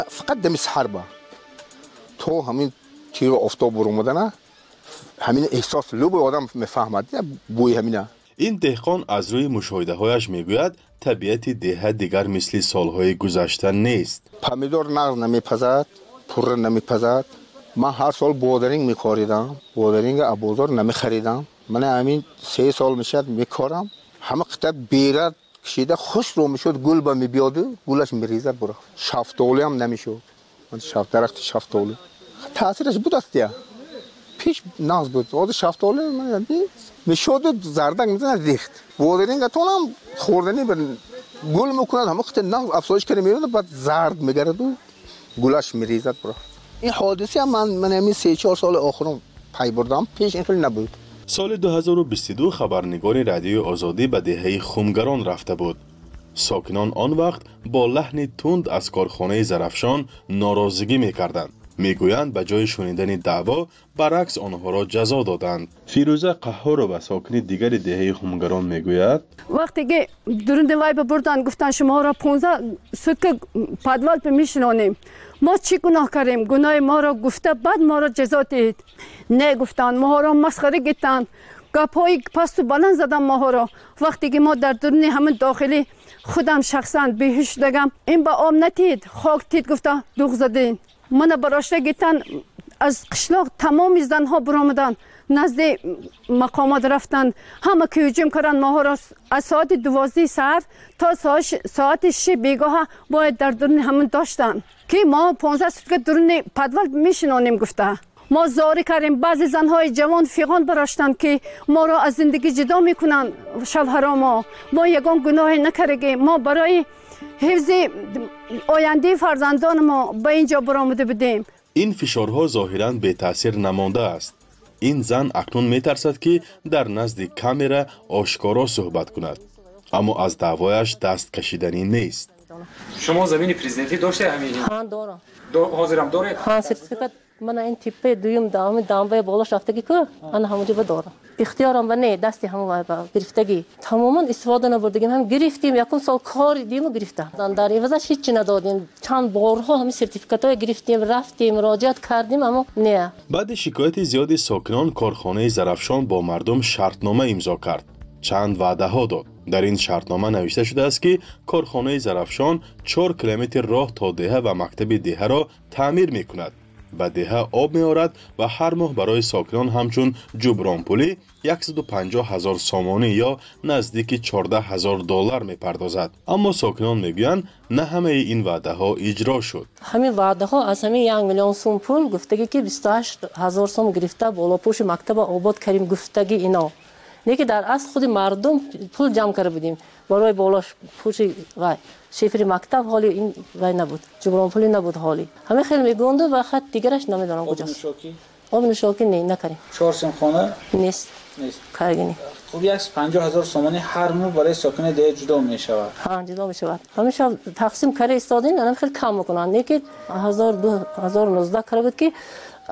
فقط دم سحر با تو همین تیر آفتاب برآمدن همین احساس لب آدم میفهمد بوی همینا. این دهقان از روی مشاهده‌هایش میگوید طبیعت ده دیگر مثل سالهای گذشته نیست. پامیدور ناز نمیپزد، پور نمیپزد. من هر سال بودرینگ میکاریدم، بودرینگ ابوذر نمیخریدم. من همین 3 سال میشد میکارم. همه قطعه بیرد کشیده خوش رو میشد، گل با میبیاد و گلش میریزد برا. شفتولی هم نمیشد. من درخت شفتولی تاثیرش بود است یا پیش ناز بود. آد شفتولی من میشد زردک میزنه ریخت. بودرینگ اتونم خوردنی بر گل میکند، همه قطعه ناز افزایش کنه میاد بعد زرد میگرد و گلش میریزد برا. این حادثه من همین 3-4 سال آخرم پی بردم، پیش این خیلی نبود. سال 2022 خبرنگار رادیوی آزادی به دهه خمگران رفته بود. ساکنان آن وقت با لحن تند از کارخانه زرافشان ناراضگی میکردند. میگویند به جای شنیدن دعوا برعکس آنها را جزا دادند. فیروزه قهار و ساکن دیگر دهه خمگران میگوید وقتی که درنده وای بردن گفتن شما را 15 سوتک پادوال به میشنانیم، ما چی گناه کردیم؟ گناه ما را گفته بعد ما را جزا دید. نه گفتن ما را مسخره گفتن، گپای پست و بلند زدن ما را. وقتی که ما در درون همین داخلی خودم شخصا بیهوش دگم این با آم نتید خاک تید گفته دوغ زدین. من براشته گفتن از قشلاق تمام زنها برآمدن نزد مقامات رفتن، همه که هجوم کردن ما را از ساعت 12 ساعت تا ساعت 6 بیگاه باید در درون همون داشتن که ما 15 ساعت درون پدول میشنانیم. گفته ما زاری کردیم. بعضی زنهای جوان فیغان براشتن که ما را از زندگی جدا میکنن. شوهرها ما یگان گناه نکردیم، ما برای حفظ آینده فرزندان ما به اینجا برآمده بودیم. این فشارها ظاهراً به تاثیر نمانده است. این زن اکنون میترسد که در نزد کامرا آشکارا صحبت کند، اما از دعوایش دست کشیدنی نیست. شما زمین پرزیدنتی داشته همین؟ ها دارم. حاضرم دارید؟ ها سرتیفیکات من این تیپه دویم دامبه بالاش رفتگی که انا همونجا دارم. اختیارم و نه دستی همون گرفتگی تماما استفاده نبردیم. هم گرفتیم یکم سال کار دیدیم و گرفتم در عوضش هیچ ندادیم. چند بارها همین سرتیفیکات‌ها گرفتیم، رفتیم مراجعت کردیم اما نه. بعد شکایت زیاد ساکنان کارخانه زرافشان با مردم شرطنامه امضا کرد. چند وعده ها داد. در این شرطنامه نوشته شده است که کارخانه زرافشان 4 کیلومتر راه تا دهه و مکتب دهه را تعمیر می کند. به دهه آب می آورد و هر ماه برای ساکنان همچون جبران پولی 150,000 سامانی یا نزدیک 14,000 دلار می پردازد. اما ساکنان می گویند نه همه این وعده ها اجرا شد. همین وعده ها از همین 1 میلیون سوم پول گفتگی که 28,000 سوم گرفته بالا پوش مکتب آباد کردیم گفتگی اینا. نه که در اصل خود مردم پول جمع کرده بودیم برای بالاش پوش وای شفری مکتب حالی این وای نبود، جبران پولی نبود حالی. همه خیلی میگوند و خط دیگرش نمیدونم کجاست. آب نوشاکی نه نکردیم. 4 خانه نیست کارگینی. خب 150,000 سامانی هر ماه برای ساکن ده جدا میشود. ها جدا میشود. همیشه تقسیم کاری استادین الان خیلی کم میکنن. نه که 2019 کرده بود که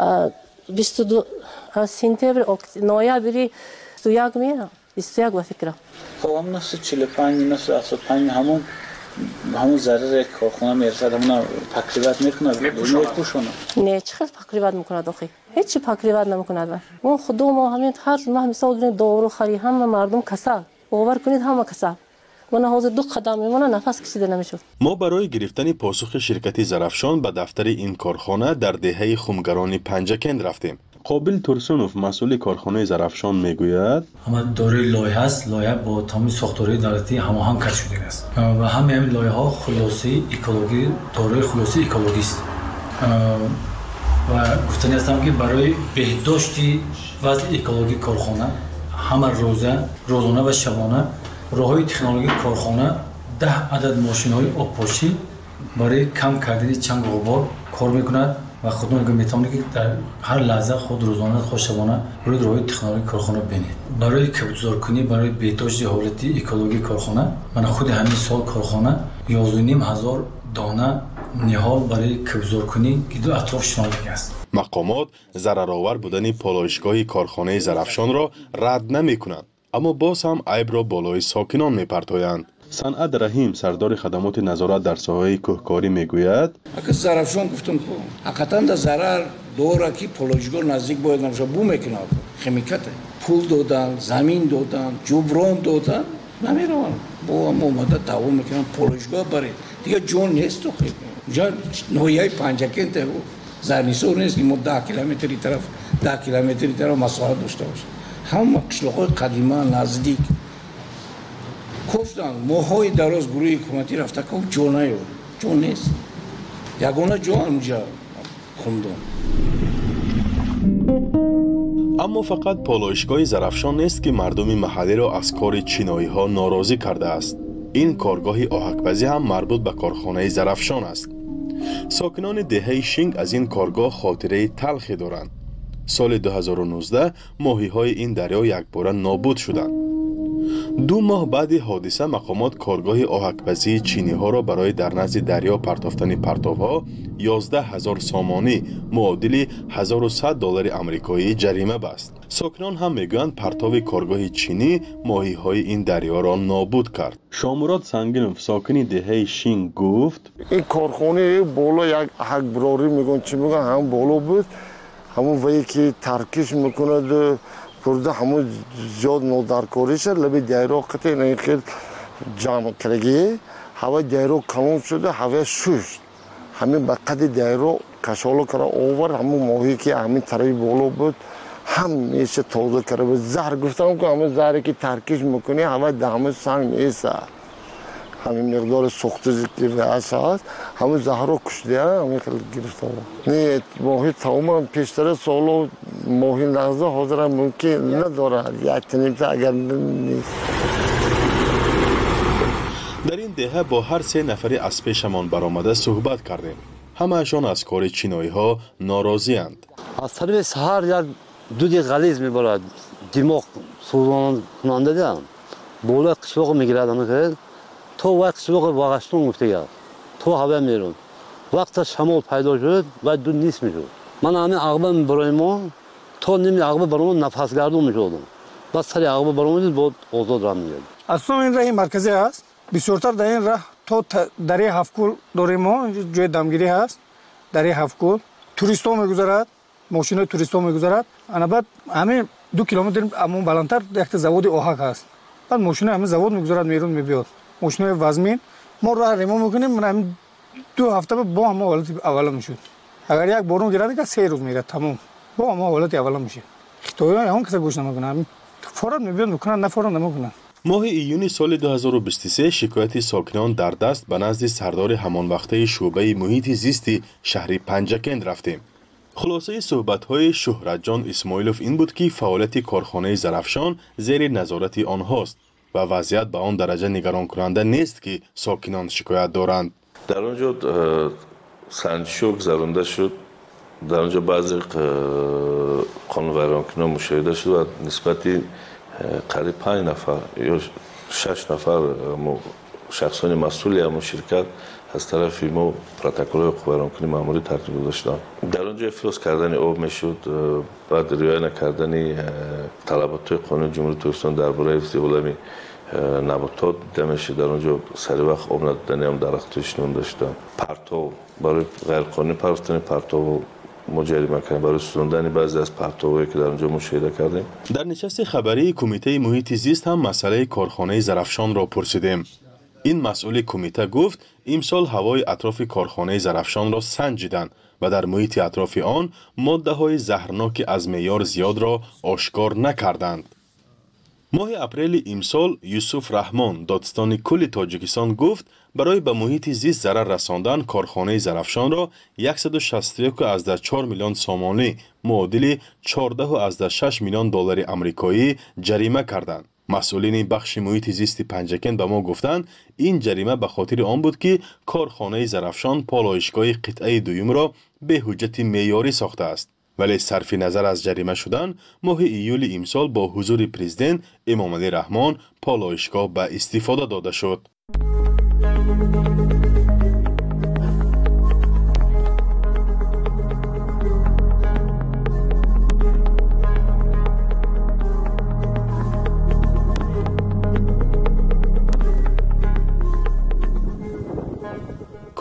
22 سپتامبر نوامبر 21 میاد 21 با فکرم. خب هم نفس 45 نفس 75 همون ضرر کارخانه میرسد همون تقریبات میکنه میپوشونه. نه چه تقریبات میکنه داخل هیچ تقریبات نمیکنه. اون خودم ما همین هر ماه مثال بزنید دارو خری همه مردم کسل باور کنید همه کسل. من حاضر 2 قدم میمونه نفس کشیده نمیشد. ما برای گرفتن پاسخ شرکت زرافشان به دفتر این کارخانه در دهه خمگران پنجکند رفتیم. قابل ترسونوف مسئول کارخانه زرافشان میگوید همه دارای لایحه است. لایحه با تمام ساختارهای دولتی هماهنگ کرده شده است و همین لایحه ها خلاصه اکولوژی دارای خلاصه اکولوژی است و گفتنی هستم که برای بهداشت وضع اکولوژی کارخانه همه روزانه و شبانه راههای تکنولوژی کارخانه 10 عدد ماشین‌های آبپاشی برای کم کردن چنگ و غبار کار میکند و خودتون اگه میتونید که در هر لحظه خود روزانه خود شبانه روی راههای تکنولوژی کارخانه ببینید. برای کبوترکنی برای بهداشت حالت اکولوژی کارخانه من خود همین سال کارخانه 11,500 دانه نهال برای کبوترکنی که دو اطراف شمال است. مقامات ضررآور بودن پالایشگاه کارخانه زرافشان را رد نمی‌کنند، اما باز هم عیب را بالای ساکنان می‌پرتایند. صنعت رحیم سردار خدمات نظارت در ساحه کوهکاری میگوید اگه زرافشان گفتم که حقیقتا در ضرر دوره که پولوژگور نزدیک باید نمیشه بو میکنه خمیکته پول دادن زمین دادن جبران دادن نمیروان با هم اومده دوام میکنن پولوژگور برای دیگه جون نیست تو خیلی جا نویای پنجکن ته زرنیسور نیست که ما 10 کیلومتری طرف مساحت داشته باشه هم قشلاقای قدیمه نزدیک گفتن ماهای دراز گروه حکومتی رفته که جون نیست یگانه جون اونجا خوندن. اما فقط پالایشگاه زرافشان نیست که مردم محلی را از کار چینایی ها ناراضی کرده است. این کارگاه آهک‌پزی هم مربوط به کارخانه زرافشان است. ساکنان دهه شینگ از این کارگاه خاطره تلخی دارند. سال 2019 ماهی‌های این دریا یکباره نابود شدند. 2 ماه بعد حادثه مقامات کارگاه آهک‌پزی چینی ها را برای در نزد دریا پرتافتن پرتاب‌ها 11,000 سامانی معادل $1,100 آمریکایی جریمه بست. ساکنان هم میگویند پرتاب کارگاه چینی ماهی‌های این دریا را نابود کرد. شاموراد سنگینوف ساکن دهه شینگ گفت این کارخانه بالا یک براری میگن چی میگن هم بالا بود همون وی که ترکش میکنه پرده همون زیاد نودرکاری شد لبی دیرو قطعی این خیلی جمع کرگی هوا دیرو کلون شده هوا شوشت همین بقید دیرو کشالو کرده اوور همون ماهی که همین طرفی بالا بود هم میشه تازه کرده بود زهر گفتم که همون زهری که ترکش میکنی هوا دهمه سنگ میسه همین مقدار سخته که وعش هست همون زهر رو کشده همین خیلی گرفته نه ماهی تمام پیشتر سالو ماهی لحظه حاضر ممکن نداره یک تنیمت اگر نیست. در این دهه با هر 3 نفری از پیشمان برآمده صحبت کردیم. همه‌شان از کار چینایی ها ناراضی اند. از طرف سحر یک دود غلیظ میبارد دماغ سوزان کننده دارم بالا قشلاق میگیرد تو وقت قشلاق واقعشتون گفته گرد تو هوا میرون وقت شمال پیدا شد و دود نیست میشود من همین عقبه برای ما تا نمی عقبه برای ما نفس گردون میشودم بس سری عقبه برای ما بود آزاد راه میگرد. اصلا این راه مرکزی هست بسیارتر در این راه تا دره هفکول داریم ما جای دمگیری هست دره هفکول توریست ها میگذارد ماشین توریست ها میگذارد انا بعد همین 2 کیلومتر امون بلندتر یک زواد آهک هست بعد ماشین همین زواد میگذارد میرون میبیاد ماشین وزمین ما راه ریمو میکنیم من 2 هفته با هم حالت اول میشد اگر یک بارون گیرد که 3 روز میره تمام با هم حالت اول میشه خطایی اون کسی گوش نمیکنه فورا میبیاد میکنن نه فورا نمیکنن. ماه ایون سال 2023 شکایت ساکنان در دست به نزد سردار همان وقته شعبه محیط زیستی شهر پنجکند رفتیم. خلاصه صحبت‌های شهرت جان اسماعیلوف این بود که فعالیت کارخانه زرافشان زیر نظارت آنهاست و وضعیت به آن درجه نگران کننده نیست که ساکنان شکایت دارند. در آنجا سنجشو گذرانده شد در آنجا بعضی قانون‌ورانکنان مشاهده شد و نسبتی قریب 5 نفر یا 6 نفر شخصان مسئولی همون شرکت از طرف ما پروتکل قانون‌کنی ماموری ترتیب گذاشتن. در آنجا افراز کردن آب میشد بعد رعایت نکردن طلبات قانون جمهوری ترکستان درباره حفظ اقلیمی نباتات دیده میشه. در آنجا سری وقت آب ندادن هم درختش نون داشتن. پرتو برای غیر قانونی پرتاب پرتو مجریمه کردن برای سوزاندن بعضی از پرتوهایی که در آنجا مشاهده کردیم. در نشست خبری کمیته محیط زیست هم مسئله کارخانه زرافشان را پرسیدیم. این مسئول کمیته گفت امسال هوای اطراف کارخانه زرافشان را سنجیدند و در محیط اطراف آن ماده‌های زهرناک از معیار زیاد را آشکار نکردند. ماه اپریل امسال یوسف رحمان دادستان کل تاجیکستان گفت برای به محیط زیست ضرر رساندن کارخانه زرافشان را 161.4 میلیون سامانی معادل 14.6 میلیون دلار آمریکایی جریمه کردند. مسئولین بخش محیط زیست پنجکند به ما گفتند این جریمه به خاطر آن بود که کارخانه زرافشان پالایشگاه قطعه دوم را به حجت معیاری ساخته است. ولی صرف نظر از جریمه شدن ماه ایول امسال با حضور پرزیدنت امامعلی رحمان پالایشگاه به استفاده داده شد.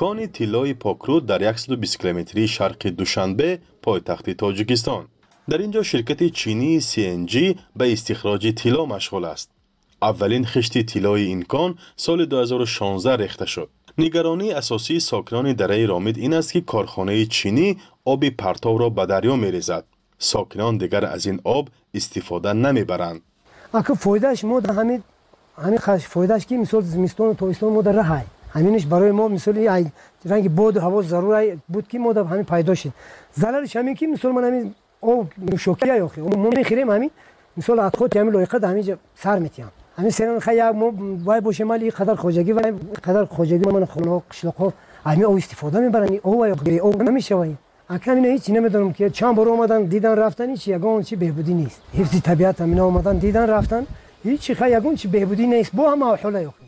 کان طلای پاکرود در 120 کیلومتری شرق دوشنبه پایتخت تاجیکستان. در اینجا شرکت چینی CNG به استخراج طلا مشغول است. اولین خشت طلای این کان سال 2016 ریخته شد. نگرانی اساسی ساکنان دره رامید این است که کارخانه چینی آب پرتو را به دریا می‌ریزد. ساکنان دیگر از این آب استفاده نمی‌برند. اگه فایدهش ما همین فایدهش که مثلا زمستان و تابستان ما در راه همینش برای ما مثلا رنگ باد و هوا ضروری بود که ما در همین پیدا شد. ضررش همین که مثلا من همین آب شوکیه یا خیلی ما می‌خریم همین مثلا اتخوت همین لایقه همین سر میتیم. همین سران خیلی ما وای باشه مالی قدر خوجگی و قدر خوجگی من خونه قشلاق‌ها همین او استفاده می‌برن او نمیشه وای. اکنون هیچ نمیدونم که چند بار اومدن دیدن رفتن هیچ یگان چی بهبودی نیست. حفظ طبیعت همین اومدن دیدن رفتن هیچ خیلی یگان چی بهبودی نیست با هم حالا یخ.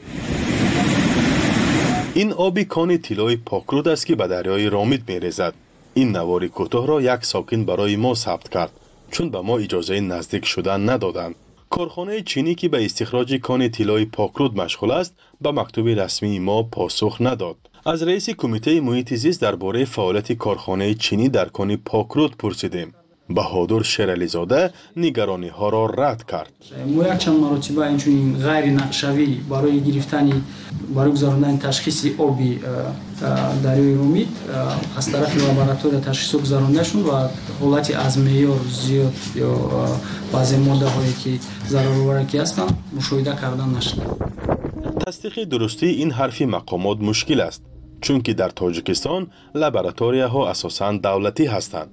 این آب کان طلای پاکرود است که به دریای رامید می‌ریزد. این نوار کوتاه را یک ساکن برای ما ثبت کرد چون به ما اجازه نزدیک شدن ندادند. کارخانه چینی که به استخراج کان طلای پاکرود مشغول است به مکتوب رسمی ما پاسخ نداد. از رئیس کمیته محیط زیست درباره فعالیت کارخانه چینی در کان پاکرود پرسیدیم. بهادر شیرعلیزاده نگرانی ها را رد کرد. ما یک چند مرتبه اینچنین غیر نقشوی برای گرفتن برای گذراندن تشخیص آبی دریای رامید از طرف لابراتوری تشخیص گذرانده شد و حالت از معیار زیاد یا بعضی ماده هایی که ضررآورکی هستند مشاهده کردن نشده. تصدیق درستی این حرفی مقامات مشکل است چون که در تاجیکستان لابراتوری ها اساساً دولتی هستند.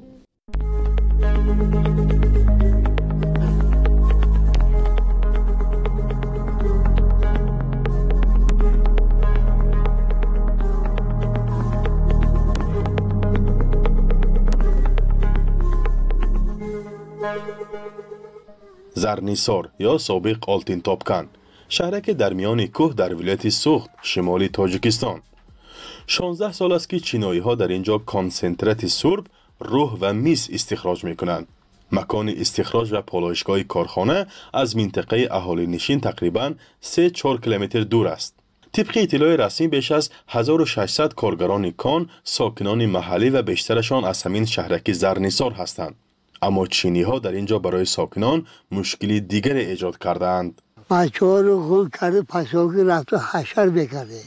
زرنیسار یا سابق آلتین تاپکن شهرک در میان کوه در ولایت سوخت شمالی تاجیکستان. 16 سال است که چینایی ها در اینجا کانسنترات سرب، روح و میس استخراج می کنند. مکان استخراج و پالایشگاه کارخانه از منطقه اهالی نشین تقریباً 3-4 کیلومتر دور است. طبق اطلاع رسمی بیش از 1600 کارگران کان ساکنان محلی و بیشترشان از همین شهرک زرنیسار هستند. اما چینی ها در اینجا برای ساکنان مشکلی دیگر ایجاد کردند. بچه ها رو خون کرده پساکی رفت و حشر بکرده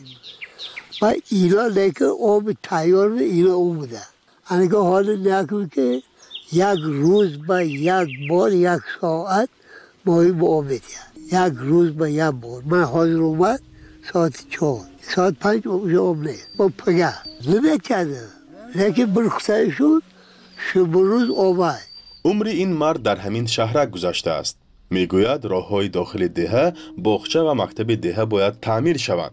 و اینا لیکن آب تیار اینا اون بوده. انگه حال نکنه که یک روز با یک بار یک ساعت ماهی با آب بدید. یک روز با یک بار. من حاضر اومد ساعت 4 ساعت 5 آب نیست با پگه نمیکرده لیکن برخصه شد شب روز آبه. عمر این مرد در همین شهرک گذشته است. میگوید راههای داخل دهه، باغچه و مکتب دهه باید تعمیر شوند.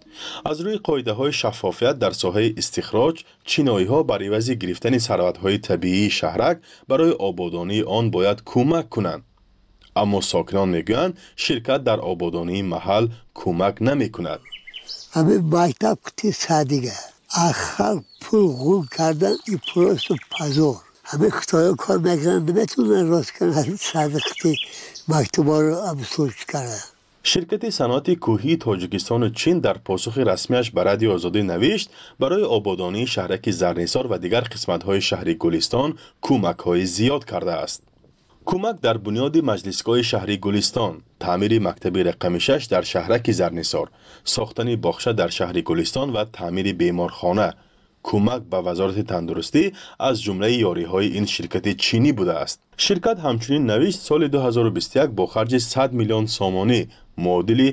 از روی قاعده های شفافیت در ساحه استخراج، چینایی ها برای عوض گرفتن ثروت های طبیعی شهرک برای آبادانی آن باید کمک کنند. اما ساکنان میگویند شرکت در آبادانی محل کمک نمی کند. همه مکتب کتی سادگه. آخر پول غول کردن این پروست پزار. همه خطای کار میکنن نمیتونن راست کنن صدقتی مکتوبا رو ابسوش کردن. شرکت صنعت کوهی تاجیکستان و چین در پاسخ رسمیش به رادیو آزادی نوشت برای آبادانی شهرک زرنیسار و دیگر قسمت‌های شهر گلستان کمک‌های زیاد کرده است. کمک در بنیاد مجلسگاه شهری گلستان، تعمیر مکتب رقم 6 در شهرک زرنیسار، ساختن باغچه در شهر گلستان و تعمیر بیمارخانه، کمک به وزارت تندرستی از جمله یاری‌های این شرکت چینی بوده است. شرکت همچنین نوشت سال 2021 با خرج 100 میلیون سامانی معادل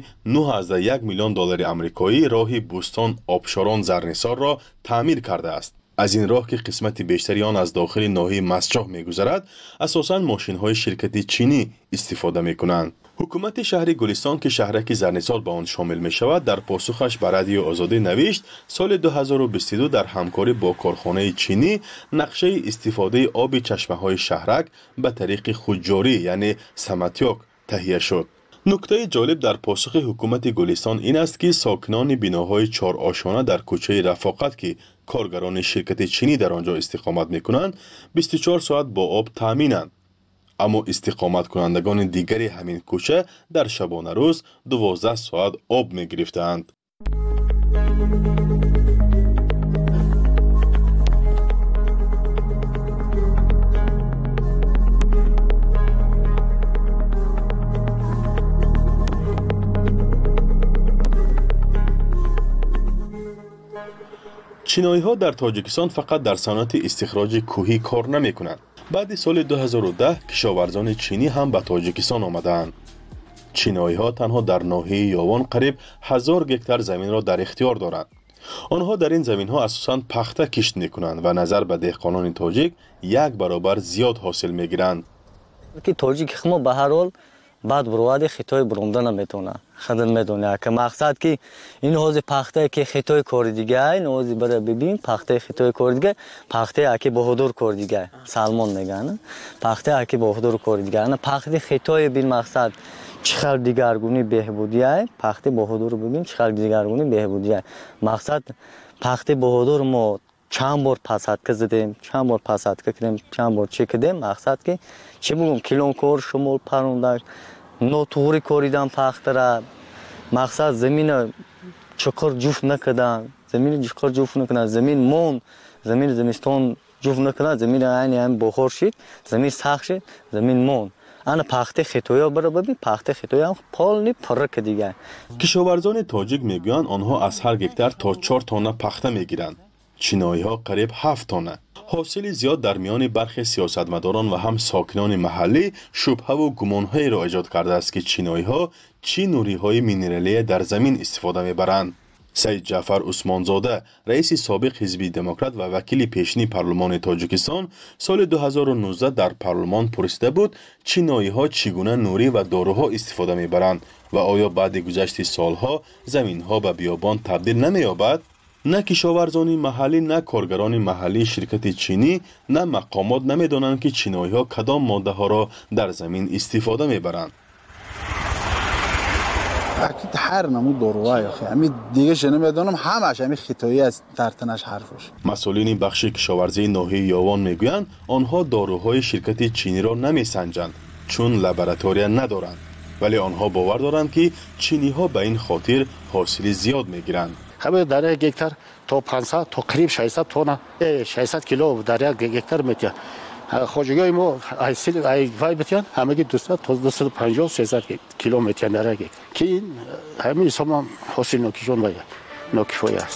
9.1 میلیون دلار آمریکایی راه بوستان آبشاران زرنیسار را تعمیر کرده است. از این راه که قسمت بیشتری آن از داخل ناحیه مسجح می‌گذرد، اساساً ماشین‌های شرکت چینی استفاده می‌کنند. حکومت شهر گلستان که شهرک زرنیسار به آن شامل می شود در پاسخش به رادیو آزادی نوشت سال 2022 در همکاری با کارخانه چینی نقشه استفاده آب چشمه های شهرک به طریق خودجاری یعنی سمتیاک تهیه شد. نکته جالب در پاسخ حکومت گلستان این است که ساکنان بناهای 4 آشانه در کوچه رفاقت که کارگران شرکت چینی در آنجا استقامت می کنند 24 ساعت با آب تامینند. اما استقامت کنندگان دیگری همین کوچه در شبانه روز 12 ساعت آب می گرفتند. чиноиҳо дар тоҷикистон фақат дар санъати истихроҷи кӯҳӣ кор намекунанд. баъди соли 2010 кишоварзони чинӣ ҳам ба тоҷикистон омадаанд. чиноиҳо танҳо дар ноҳияи Ёвон қариб 1000 гектар заминро дар ихтиёр доранд. онҳо дар ин заминҳо асосан пахта кишт мекунанд ва назар ба деҳқонони тоҷик 1 баробар зиёд ҳосил мегиранд. ки тоҷики хмо ба ҳар ҳол баъд бурвади хитой буронда наметона хадам медона ки мақсад ки ин ҳози пахтае ки хитой кори дигай нози бара бибин пахтаи хитой кори дигай пахтаи аки боҳудур кори дигай салмон мегана пахтаи аки боҳудур кори дигай пахти хитой бин мақсад чихар дигаргуни беҳбудияй пахти боҳудур бибин чихар дигаргуни беҳбудияй мақсад пахти боҳудур мо чанд бор пасадка задем чанд бор пасадка кардем чанд бор чӣ кардем мақсад ки чӣ бугум килонкор шумол паронда нотуғри коридан пахтара мақсад замина чуқур ҷуфт накардан замини чуқур ҷуфт накардан замин мон замини зимистон ҷуфт накардан замини айни ҳам бохор шид замин сахт шид замин мон ана пахти хитоё бара бибин пахти хитоё ҳам полни пурра дигар. кишоварзони тоҷик мегӯянд онҳо аз ҳар гектар то 4 тонна пахта мегиранд. чиноиҳо қариб 7 тонна. ҳосили зиёд дар миёни бархе сиёсатмадорон ва ҳам сокинони маҳаллӣ шубҳаву гумонҳоеро эҷод кардааст ки чиноиҳо чӣ нуриҳои минералие дар замин истифода мебаранд. саид ҷаъфар усмонзода раиси собиқ ҳизби демократ ва вакили пешини парлумони тоҷикистон соли 2019 дар парлумон пурсида буд чиноиҳо чӣ гуна нурӣ ва доруҳо истифода мебаранд ва оё баъди гузашти солҳо заминҳо ба биёбон табдил намеёбад. на кишоварзони маҳаллӣ на коргарони маҳаллии ширкати чинӣ на мақомот намедонанд ки чиноиҳо кадом моддаҳоро дар замин истифода мебаранд. акид ҳар наму доруҳай ами дига шунамедонам ҳамаш ами хитоӣ аст тартанаш ҳарфош. масъулини бахши кишоварзии ноҳияи Ёвон мегӯянд онҳо доруҳои ширкати чиниро намесанҷанд чун лаборатория надоранд вале онҳо бовар доранд ки чиниҳо ба ин хотир ҳосили зиёд мегиранд. ҳамаи дар як гектар то 500 то қариб 600 тонна 600 кило дар як гектар метиҳад. хоҷагои мо ай вай битиҳанд ҳамаги 200 то 250 300 кило метиҳанд дар як гектар ки ин ҳамин ҳисобам ҳосил нокишон ва нокифоя аст.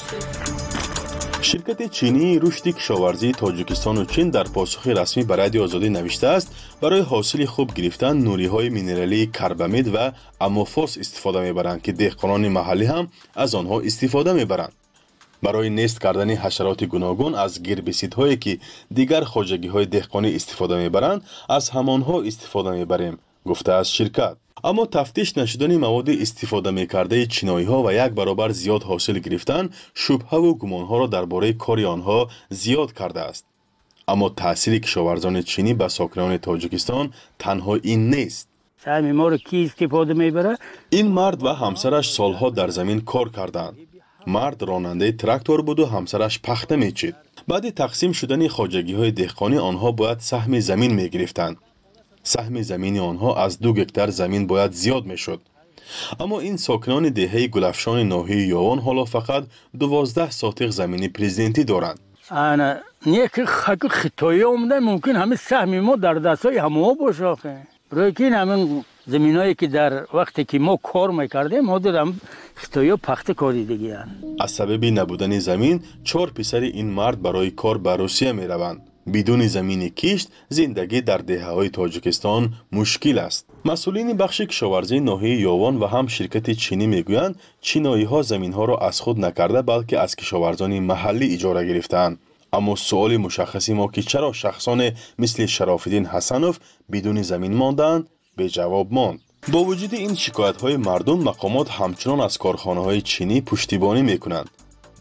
ширкати чинии рушди кишоварзии тоҷикистону чин дар посухи расмӣ ба радиои озодӣ навиштааст барои ҳосили хуб гирифтан нуриҳои минералии карбамид ва амофос истифода мебаранд ки деҳқонони маҳаллӣ ҳам аз онҳо истифода мебаранд. барои нест кардани ҳашароти гуногун аз гербисидҳое ки дигар хоҷагиҳои деҳқонӣ истифода мебаранд аз ҳамонҳо истифода мебарем гуфтааст ширкат. аммо тафтиш нашудани маводи истифода мекардаи чиноиҳо ва 1 баробар зиёд ҳосил гирифтан шубҳаву гумонҳоро дар бораи кори онҳо зиёд кардааст. аммо таъсири кишоварзони чинӣ ба сокинони тоҷикистон танҳо ин нест. сами моро ки истифода мебарад? ин мард ва ҳамсараш солҳо дар замин кор карданд. мард ронандаи трактор буду ҳамсараш пахта мечид. баъди тақсим шудани хоҷагиҳои деҳқонӣ онҳо бояд саҳми замин мегирифтанд. саҳми замини онҳо аз 2 гектар замин бояд зиёд мешуд. аммо ин сокинони деҳаи гулафшони ноҳияи Ёвон ҳоло фақат 12 сотиқ замини президентӣ доранд. ана не ки хитоӣ омада мумкин ҳамин саҳми мо дар дастҳои ҳамао боша охе. барое ки ҳамин заминҳое ки дар вақте ки мо кор мекардем ҳозир ҳам хитоиҳо пахта коридагиянд. аз сабаби набудани замин 4 писари ин мард барои кор ба Русия мераванд. бидуни замини кишт зиндагӣ дар деҳаҳои тоҷикистон мушкил аст. масъулини бахши кишоварзии ноҳияи Ёвон ва ҳам ширкати чинӣ мегӯянд чиноиҳо заминҳоро аз худ накарда балки аз кишоварзони маҳаллӣ иҷора гирифтаанд. аммо суоли мушаххаси мо ки чаро шахсоне мисли Шарофиддин Ҳасанов бидуни замин мондаанд беҷавоб монд. бо вуҷуди ин шикоятҳои мардум мақомот ҳамчунон аз корхонаҳои чинӣ пуштибонӣ мекунанд.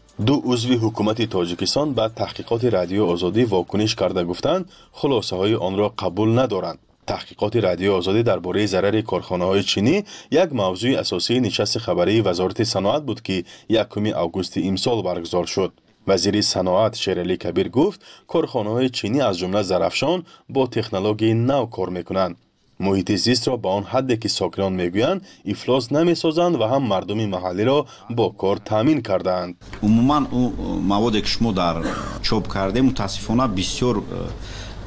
2 узви ҳукумати тоҷикистон ба таҳқиқоти радиои озодӣ вокуниш карда гуфтанд хулосаҳои онро қабул надоранд. таҳқиқоти радиои озодӣ дар бораи зарари корхонаҳои чинӣ як мавзӯи асосии нишасти хабарии вазорати саноат буд ки 1 августи имсол баргузор шуд. вазири саноат Шералӣ Кабир гуфт корхонаҳои чинӣ аз ҷумла Зарафшон бо технологияи нав кор мекунанд. муҳити зистро ба он ҳадде ки сокинон мегӯянд ифлос намесозанд ва ҳам мардуми маҳаллиро бо кор таъмин кардаанд. умуман ӯ маводе ки шумо дар чоп кардем мутаассифона бисёр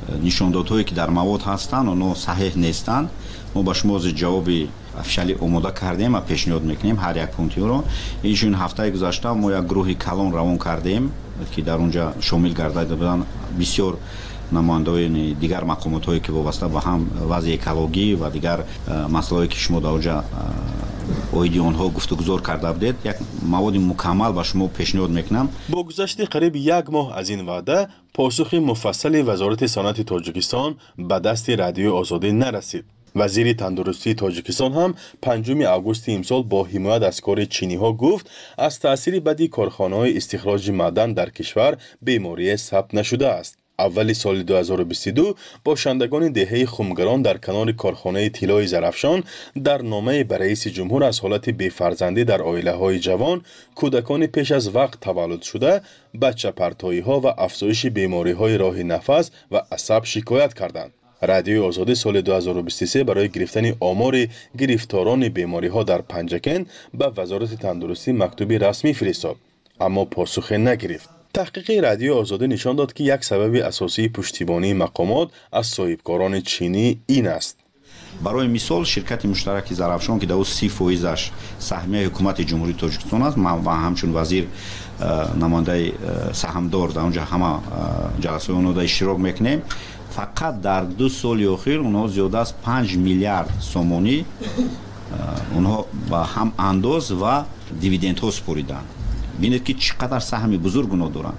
нишондодҳое ки дар мавод ҳастанд онҳо саҳеҳ нестанд. мо ба шумо ҷавоби официалӣ омода кардем ва пешниҳод мекунем ҳар як пунктиро. инчунин ҳафтаи гузашта мо як гурӯҳи калон равон кардем ки дар онҷа шомил гардида буданд бисёр намояндаони дигар мақомотҳое ки вобаста ба ҳам вазъи экологӣ ва дигар масъалаҳое ки шумо дар онҷа оиди онҳо гуфтугузор карда будед, як маводи мукаммал ба шумо пешниҳод мекунам. бо гузашти қариб як моҳ аз ин ваъда посухи муфассали вазорати санъати тоҷикистон ба дасти радиои озодӣ нарасид. вазири тандурустии тоҷикистон ҳам 5 августи имсол бо ҳимоят аз кори чиниҳо гуфт аз таъсири баъди корхонаҳои истихроҷи маъдан дар кишвар беморие сабт нашудааст. аввали соли 2022 бошандагони деҳаи хумгарон дар канори корхонаи тиллои Зарафшон дар номае ба раиси ҷумҳур аз ҳолати бефарзандӣ дар оилаҳои ҷавон, кӯдакони пеш аз вақт таваллуд шуда, бачапартоиҳо ва афзоиши бемориҳои роҳи нафас ва асаб шикоят карданд. радиои озодӣ соли 2023 барои гирифтани омори гирифторони бемориҳо дар Панҷакен ба вазорати тандурустӣ мактуби расмӣ фиристод, аммо посухе нагирифт. таҳқиқи радиои озодӣ нишон дод ки як сабаби асосии пуштибонии мақомот аз соҳибкорони чинӣ ин аст. барои мисол ширкати муштараки Зарафшон ки дар 30%-аш саҳмияи ҳукумати ҷумҳурии Тоҷикистон аст, ман ва ҳамчун вазир намояндаи саҳмдор дар онҷа ҳама ҷаласаҳои онҳо иштирок мекунем. фақат дар 2 соли охир онҳо зиёда аз 5 миллиард сомонӣ онҳо ба ҳам андоз ва дивидендҳо супориданд. бинед ки чӣ қадар саҳми бузург онҳо доранд.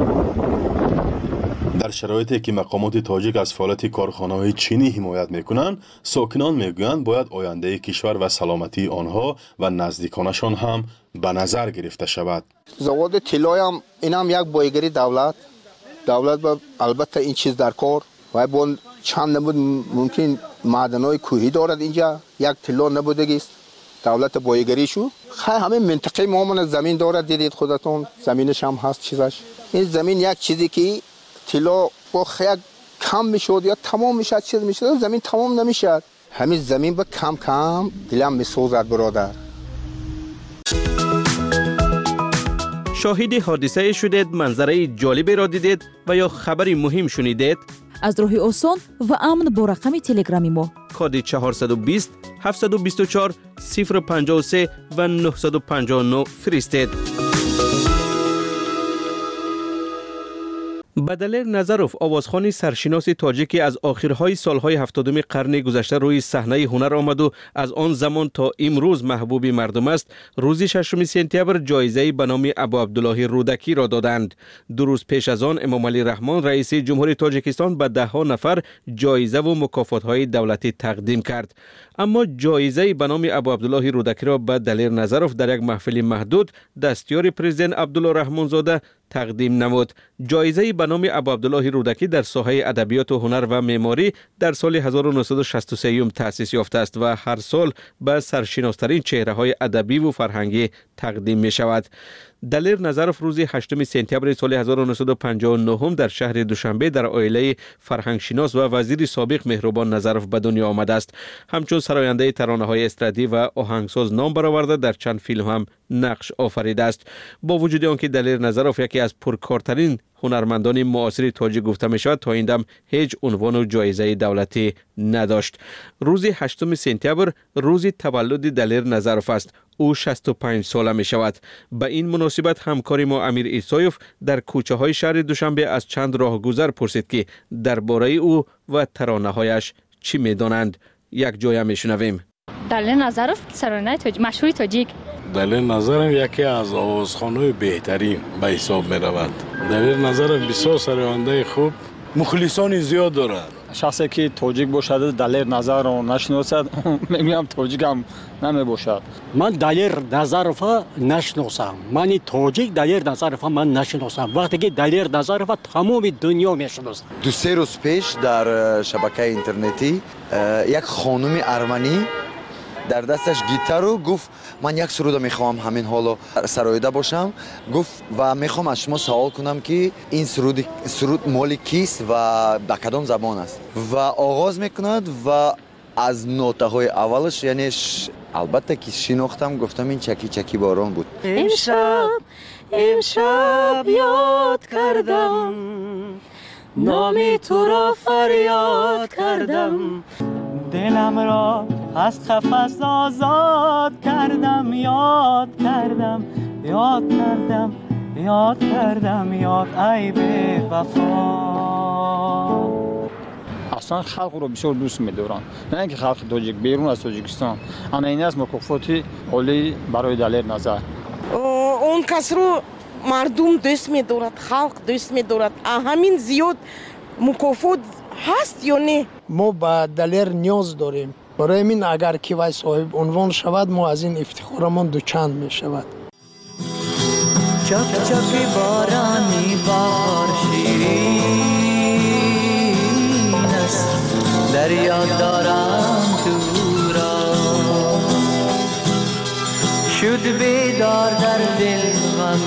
дар шароите ки мақомоти тоҷик аз фаъолияти корхонаҳои чинӣ ҳимоят мекунанд, сокинон мегӯянд бояд ояндаи кишвар ва саломатии онҳо ва наздиконашон ҳам ба назар гирифта шавад. заводи тиллоям инам як боигари давлат ба албатта ин чиз дар кор вай бо чанд набуд мумкин маъданои кӯҳӣ дорад инҷа як тилло набудагист давлат боигаришу хай ҳамин минтақаи муомана замин дорад дидед худатон заминаш ҳам ҳаст чизаш ин замин як чизе ки тилло бо як кам мешуд ё тамом мешад чиз мешад замин тамом намешад ҳамин замин ба кам кам дилам месозад биродар. شاهد حادثه شدید، منظره جالبی را دیدید و یا خبری مهم شنیدید؟ از راه آسان و امن با رقم تلگرامی ما کد 420 724 053 و 959 فرستید. بدلر نظروف آوازخوان سرشناس تاجیکی از آخرهای سالهای 70 قرن گذشته روی صحنه هنر آمد و از آن زمان تا امروز محبوب مردم است. روز 6 سپتامبر جایزه به نام ابو عبدالله رودکی را دادند. 2 روز پیش از آن امام علی رحمان رئیس جمهوری تاجیکستان به 10 نفر جایزه و مکافات‌های دولتی تقدیم کرد. اما جایزه به نام ابو عبدالله رودکی را به دلیر نظروف در یک محفل محدود دستیار پرزیدنت عبدالله رحمان زاده تقدیم نمود. جایزه به نام ابو عبدالله رودکی در ساحه ادبیات و هنر و معماری در سال 1963 تأسیس یافته است و هر سال به سرشناسترین چهره‌های ادبی و فرهنگی تقدیم می شود. دلیر نظروف روز 8 سپتامبر سال 1959 در شهر دوشنبه در عائله فرهنگشناس و وزیر سابق مهربان نظروف به دنیا آمده است. همچون سراینده ترانه‌های استرادی و آهنگساز نام برآورده در چند فیلم هم نقش آفریده است. با وجود آنکه دلیر نظروف یکی از پرکارترین هنرمندان معاصر تاجیک گفته می شود، تا این دم هیچ عنوان و جایزه دولتی نداشت. روز 8 سپتامبر روز تولد دلیر نظروف است. او 65 ساله می شود. به این مناسبت همکار ما امیر ایسایوف در کوچه های شهر دوشنبه از چند راهگذر پرسید که درباره او و ترانه هایش چی می دانند. یک جای می شنویم. دلیر نظروف سرانه مشهور تاجیک. دلیر نظروف یکی از آوازخوان‌های بهترین به حساب می رود. دلیر نظروف بسیار سرانده خوب مخلصان زیاد دارد. شخصی که تاجیک باشد دلیر نظر رو نشناسد میگم تاجیک هم نمی باشد. من دلیر نظروف نشناسم. من تاجیک دلیر نظروف من نشناسم. وقتی که دلیر نظروف تمام دنیا میشناسه. 2-3 روز پیش در شبکه اینترنتی یک خانم ارمنی در دستش گیتارو گفت من یک سرود میخوام همین حالا سرایده باشم گفت و میخوام از شما سوال کنم که این سرود مال کیست و به کدام زبان است و آغاز میکند و از نوته های اولش یعنی البته که شناختم گفتم این چکی چکی باران بود. امشب یاد کردم نامی تو را فریاد کردم دلم را از قفس آزاد کردم یاد کردم ای بی وفا. اصلا خلق رو بسیار دوست می‌دارن، نه اینکه خلق تاجیک بیرون از تاجیکستان. آن این است مکافاتی عالی برای دلیر نظر. اون کس رو مردم دوست می‌دارد، خلق دوست می‌دارد. همین زیاد مکافات هست یا نه؟ ما با دلیر نیاز داریم. برای من اگر که وای صاحب عنوان شود ما از این افتخارمان دوچند می شود. چک چک بارانی بهار شیرین است دریا دارم تو را شد بیدار در دل غم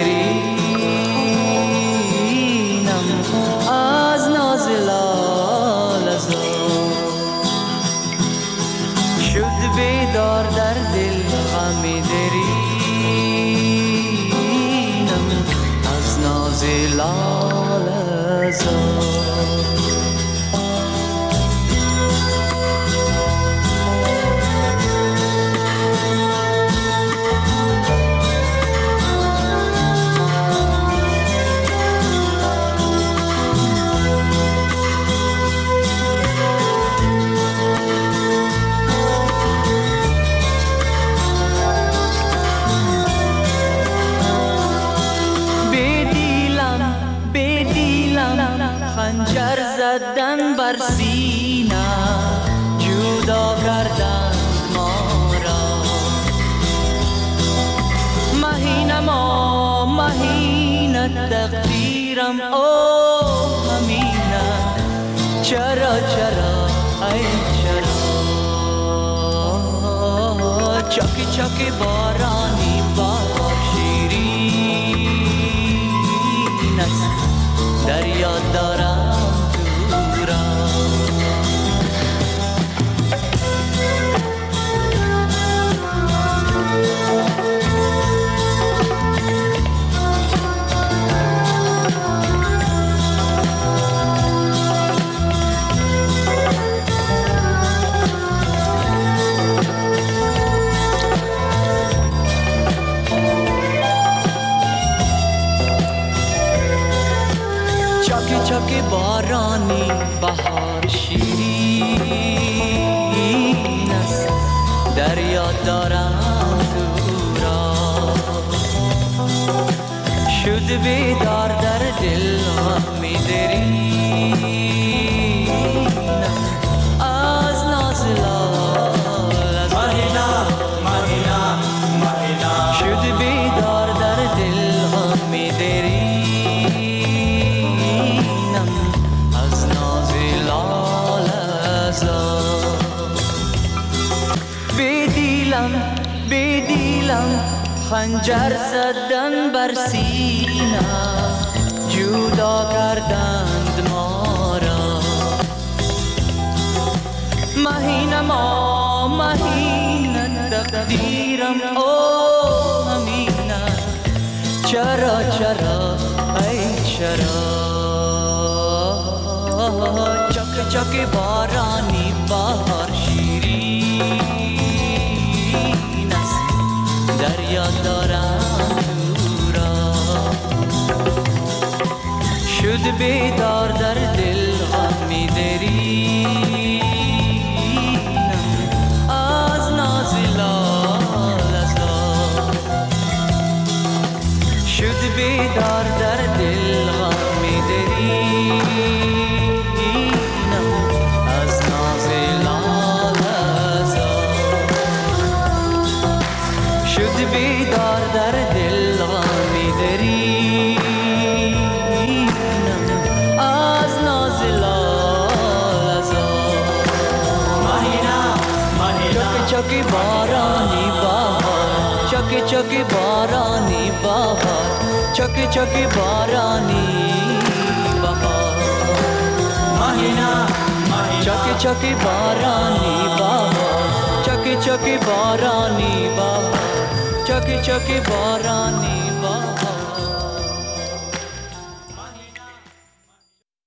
درینم از ناز لاله زار شد بیدار در دل غم درینم از ناز لاله زار. خنجر زدن بر سینه جدا کردن ما را مهینه تقدیرم او همینه چرا ای چرا چاکی چاکی بارانی بهار شیرین است دریا دارم تو را چاکی بارانی بهار شیرین است دریا دارم تو را شد بیدار در دل غم درینم از ناز لاله مهینه شد بیدار در دل غم درینم بدیلم خنجر زدن بر سینه جدا کردند ما را مهینه تقدیرم او همینه چرا ای چرا چک چک بارانی بهار شیرین است دریا دارم تو را شد بیدار در دل غم درینم از ناز لاله زار شد بیدار در دل غم درینم از ناز لاله زار شد بیدار در دل غم درینم از ناز لاله زار مهینه چکی بارانی بهار چکی بارانی بهار چکی بارانی بهار مهینه چکی بارانی بهار چکی بارانی بهار چکی بارانی بهار